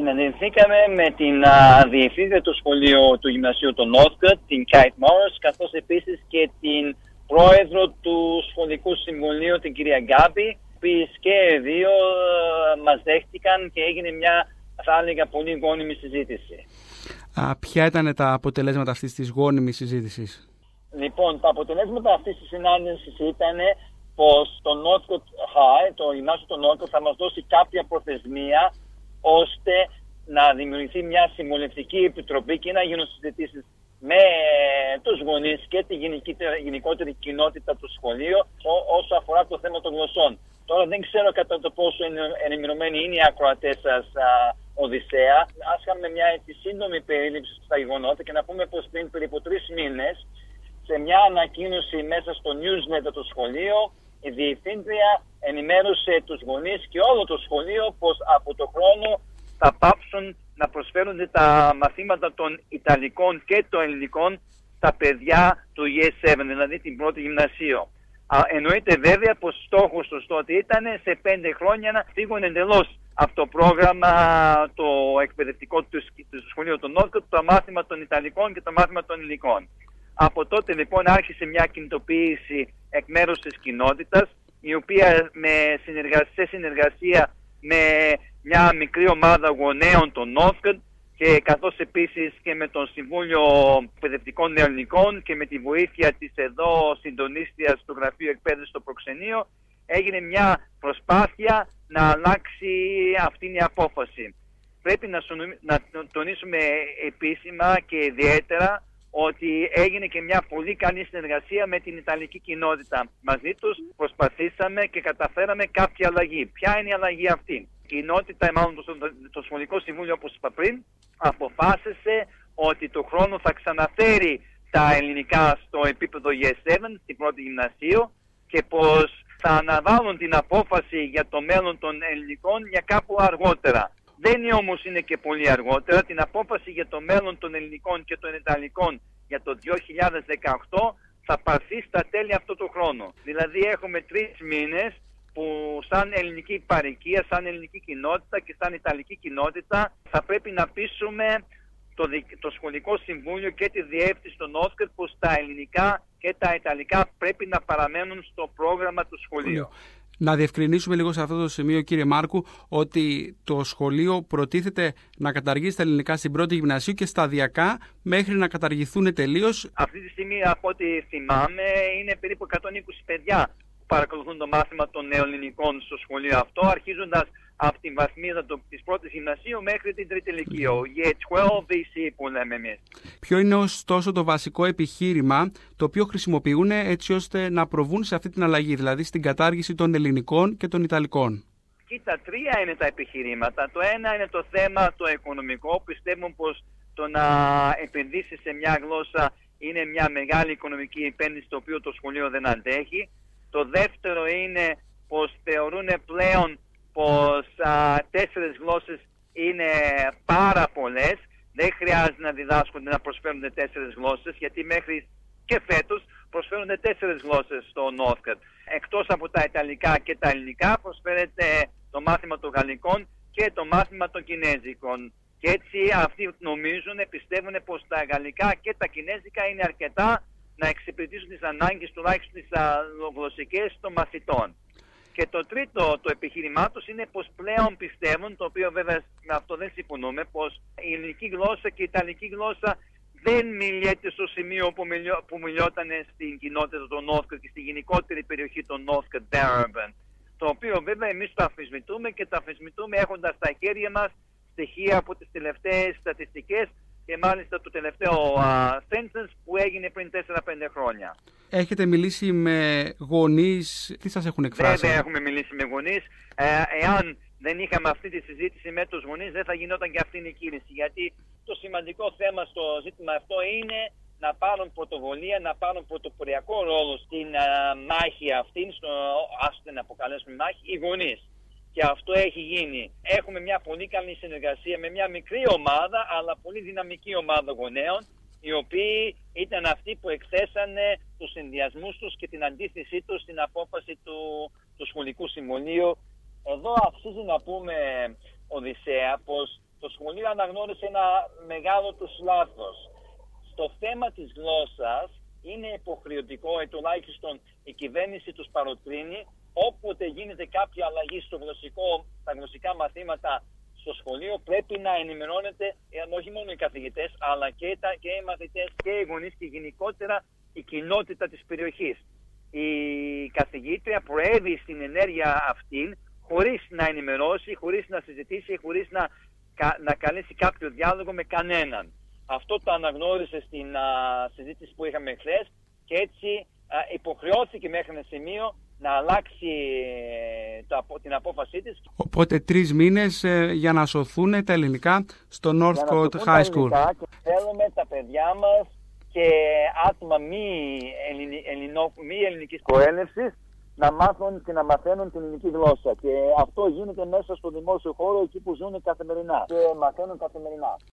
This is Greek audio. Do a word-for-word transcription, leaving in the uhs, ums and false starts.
Συναντηθήκαμε με την α, διευθύντρια του σχολείου του Γυμνασίου του Northcote, την Kate Morris, καθώς επίσης και την πρόεδρο του Σχολικού Συμβουλίου, την κυρία Γκάμπη, που και δύο α, μας δέχτηκαν και έγινε μια, θα έλεγα, πολύ γόνιμη συζήτηση. Α, ποια ήταν τα αποτελέσματα αυτής της γόνιμης συζήτησης? Λοιπόν, τα αποτελέσματα αυτής της συνάντησης ήταν πως το Northcote High, το Γυμνάσιο του Northcote, θα μας δώσει κάποια προθεσμία ώστε να δημιουργηθεί μια συμβουλευτική επιτροπή και να γίνουν συζητήσεις με τους γονείς και τη γενικότερη κοινότητα του σχολείου όσο αφορά το θέμα των γλωσσών. Τώρα δεν ξέρω κατά το πόσο ενημερωμένοι είναι οι ακροατές σας, α, Οδυσσέα. Ας κάνουμε μια σύντομη περίληψη στα γεγονότα και να πούμε πως πριν περίπου τρεις μήνες, σε μια ανακοίνωση μέσα στο newsletter του σχολείου, η διευθύντρια ενημέρωσε τους γονείς και όλο το σχολείο πως από το χρόνο θα πάψουν να προσφέρονται τα μαθήματα των Ιταλικών και των Ελληνικών στα παιδιά του Year επτά, δηλαδή την πρώτη γυμνασίου. Εννοείται βέβαια πως στόχος τους τότε ήταν σε πέντε χρόνια να φύγουν εντελώς από το πρόγραμμα το εκπαιδευτικό του, του σχολείου του Northcote, το μάθημα των Ιταλικών και το μάθημα των Ελληνικών. Από τότε λοιπόν άρχισε μια κινητοποίηση εκ μέρους της κοινότητας, η οποία με συνεργασία, σε συνεργασία με μια μικρή ομάδα γονέων των Northcote και καθώς επίσης και με το Συμβούλιο Εκπαιδευτικών Νεοελληνικών και με τη βοήθεια της εδώ συντονίστριας του Γραφείου Εκπαίδευσης στο Προξενείο, έγινε μια προσπάθεια να αλλάξει αυτή η απόφαση. Πρέπει να, να τονίσουμε επίσημα και ιδιαίτερα ότι έγινε και μια πολύ καλή συνεργασία με την Ιταλική κοινότητα. Μαζί τους προσπαθήσαμε και καταφέραμε κάποια αλλαγή. Ποια είναι η αλλαγή αυτή? Η κοινότητα, μάλλον το, το Σχολικό Συμβούλιο, όπως είπα πριν, αποφάσισε ότι το χρόνο θα ξαναφέρει τα ελληνικά στο επίπεδο Year επτά, στην πρώτη γυμνασίου, και πως θα αναβάλουν την απόφαση για το μέλλον των ελληνικών για κάπου αργότερα. Δεν είναι όμως είναι και πολύ αργότερα. Την απόφαση για το μέλλον των ελληνικών και των ιταλικών για το δύο χιλιάδες δεκαοκτώ θα πάρθει στα τέλη αυτού του χρόνου. Δηλαδή έχουμε τρεις μήνες που σαν ελληνική παροικία, σαν ελληνική κοινότητα και σαν ιταλική κοινότητα θα πρέπει να πείσουμε το, το Σχολικό Συμβούλιο και τη διεύθυνση των Northcote πως τα ελληνικά και τα ιταλικά πρέπει να παραμένουν στο πρόγραμμα του σχολείου. Να διευκρινίσουμε λίγο σε αυτό το σημείο, κύριε Μάρκου, ότι το σχολείο προτίθεται να καταργήσει τα ελληνικά στην πρώτη γυμνασίου και σταδιακά μέχρι να καταργηθούν τελείως. Αυτή τη στιγμή, από ό,τι θυμάμαι, είναι περίπου εκατόν είκοσι παιδιά που παρακολουθούν το μάθημα των νεοελληνικών στο σχολείο αυτό, αρχίζοντας από την βαθμίδα της πρώτης γυμνασίου μέχρι την τρίτη λυκείου, Year δώδεκα βι σι που λέμε εμείς. Ποιο είναι ωστόσο το βασικό επιχείρημα το οποίο χρησιμοποιούν έτσι ώστε να προβούν σε αυτή την αλλαγή, δηλαδή στην κατάργηση των ελληνικών και των ιταλικών? Κοίτα, τρία είναι τα επιχειρήματα. Το ένα είναι το θέμα το οικονομικό. Πιστεύουν πως το να επενδύσει σε μια γλώσσα είναι μια μεγάλη οικονομική επένδυση, το οποίο το σχολείο δεν αντέχει. Το δεύτερο είναι πως θεωρούν πλέον πως α, τέσσερις γλώσσες είναι πάρα πολλές. Δεν χρειάζεται να διδάσκονται, να προσφέρονται τέσσερις γλώσσες, γιατί μέχρι και φέτος προσφέρονται τέσσερις γλώσσες στο Northcote. Εκτός από τα ιταλικά και τα ελληνικά προσφέρεται το μάθημα των γαλλικών και το μάθημα των κινέζικων. Και έτσι αυτοί νομίζουν, πιστεύουν πως τα γαλλικά και τα κινέζικα είναι αρκετά να εξυπηρετήσουν τις ανάγκες τουλάχιστον τις γλωσσικές των μαθητών. Και το τρίτο το επιχείρημά τους είναι πως πλέον πιστεύουν, το οποίο βέβαια με αυτό δεν συμφωνούμε, πως η ελληνική γλώσσα και η ιταλική γλώσσα δεν μιλιέται στο σημείο που, μιλιό, που μιλιόταν στην κοινότητα των Northcote και στη γενικότερη περιοχή των Northcote Urban. Το οποίο βέβαια εμείς το αμφισβητούμε και το αμφισβητούμε έχοντας στα χέρια μας στοιχεία από τις τελευταίες στατιστικές και μάλιστα το τελευταίο uh, census που έγινε πριν τέσσερα πέντε χρόνια. Έχετε μιλήσει με γονείς, τι σας έχουν εκφράσει? Βέβαια έχουμε μιλήσει με γονείς. Ε, εάν δεν είχαμε αυτή τη συζήτηση με τους γονείς δεν θα γινόταν και αυτή η κίνηση. Γιατί το σημαντικό θέμα στο ζήτημα αυτό είναι να πάρουν πρωτοβολία, να πάρουν πρωτοποριακό ρόλο στην uh, μάχη αυτή, στο, ας την αποκαλέσουμε μάχη, οι γονείς. Και αυτό έχει γίνει. Έχουμε μια πολύ καλή συνεργασία με μια μικρή ομάδα, αλλά πολύ δυναμική ομάδα γονέων, οι οποίοι ήταν αυτοί που εκθέσανε τους συνδυασμούς τους και την αντίθεσή τους στην απόφαση του, του Σχολικού Συμβουλίου. Εδώ αξίζει να πούμε, Οδυσσέα, πως το, αναγνώρισε ένα μεγάλο τους λάθος. Στο θέμα της γλώσσας είναι υποχρεωτικό, ε, τουλάχιστον η κυβέρνηση τους παροτρύνει, όποτε γίνεται κάποια αλλαγή στο γλωσσικό, στα γλωσσικά μαθήματα στο σχολείο, πρέπει να ενημερώνεται ε, όχι μόνο οι καθηγητές, αλλά και, τα, και οι μαθητές και οι γονείς και γενικότερα η κοινότητα της περιοχής. Η καθηγήτρια προέβη στην ενέργεια αυτήν χωρίς να ενημερώσει, χωρίς να συζητήσει, χωρίς να, να καλέσει κάποιο διάλογο με κανέναν. Αυτό το αναγνώρισε στην α, συζήτηση που είχαμε χθες και έτσι α, υποχρεώθηκε μέχρι ένα σημείο να αλλάξει ε, το, την απόφασή της. Οπότε τρεις μήνες ε, για να σωθούν τα ελληνικά στο Northcote High School. Και θέλουμε τα παιδιά μας και άτομα μη, ελληνι, ελληνο, μη ελληνικής προέλευσης να μάθουν και να μαθαίνουν την ελληνική γλώσσα. Και αυτό γίνεται μέσα στο δημόσιο χώρο εκεί που ζουν καθημερινά και μαθαίνουν καθημερινά.